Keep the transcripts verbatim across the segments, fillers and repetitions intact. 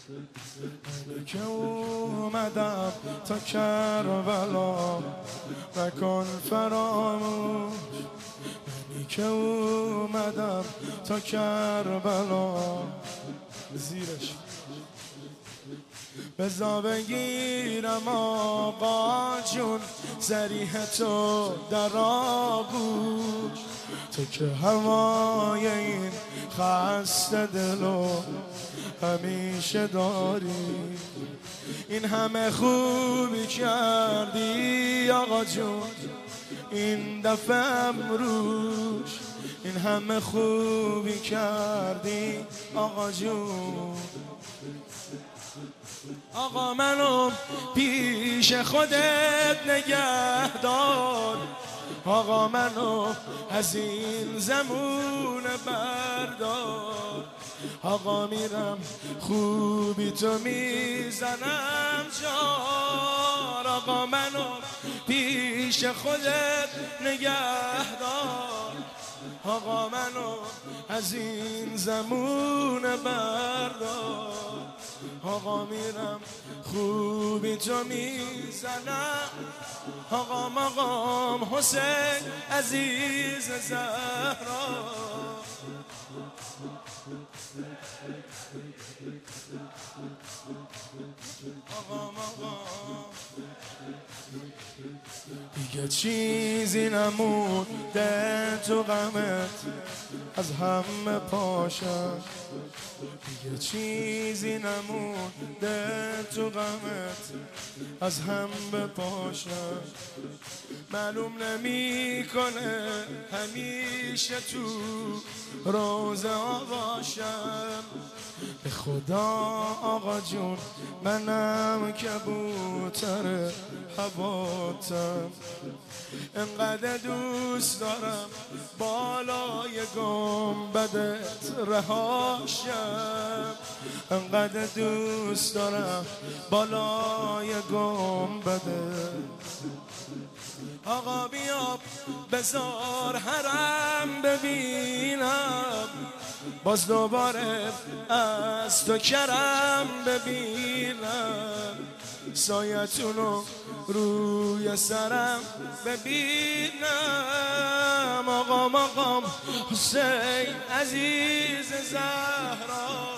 منی که اومدم تا کربلا نکن فراموش، منی که اومدم تا کربلا زیرش بزا بگیرم آقا جون زریح تو در آغوش، تو که هوای این خسته دلو همیشه داری. این همه خوبی کردی آقا جون این دفعه امروز، این همه خوبی کردی آقا جون. آقا منو پیش خودت نگه دار، آقا منو از این زمون بردار. آقا میرم خوبی تو میزنم جار، آقا منو پیش خودت نگه دار. آقا منو از این زمون بردار، آقا میرم خوبی تو میزنم. آقا مقام حسین عزیز زهرا، آقا مقام دیگه چیزی نمونده تو غمت از همه پاشم، دیگه چیزی نمونده تو غمت از همه پاشم. معلوم نمی کنه همیشه تو روز آقاشم. به خدا آقا جون منم کبوتر هواتم، انقدر دوست دارم بالای گنبدت رهاشم، انقدر دوست دارم بالای گنبدت. آقا بیا بزار حرم ببینم، باز دوباره از تو کرم ببینم، سایتونو روی سرم ببینم. آقا مقام حسین عزیز زهرا،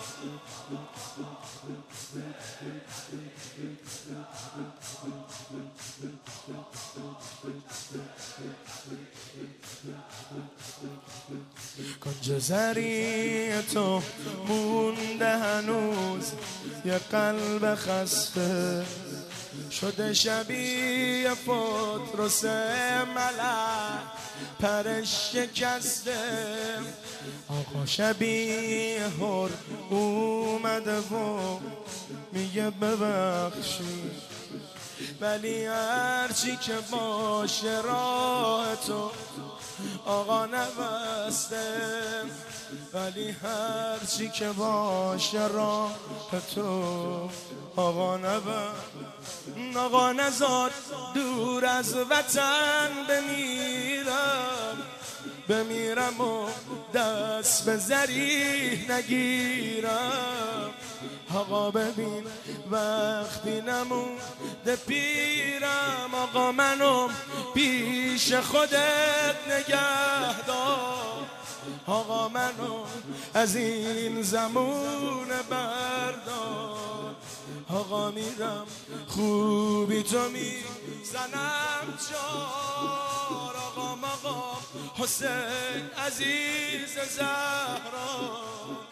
کنج زری تو مونده هنوز یه قلب خسته، شده شبیه پتروس ملک پرش شکسته. آقا شبیه هر اومده و میگه ببخشید، ولی هرچی که باشه راه تو آقا نبسته، ولی هرچی که باشه راه تو آقا نبسته. آقا نزار دور از وطن بمیرم، بمیرم و دست به زریح نگیرم. آقا ببین وقتی نمونده پیرم، آقا منو پیش خودت نگه دار. آقا منو از این زمون بردار، آقا میرم خوبی تو میزنم جار. آقا مقام حسین عزیز زهرا،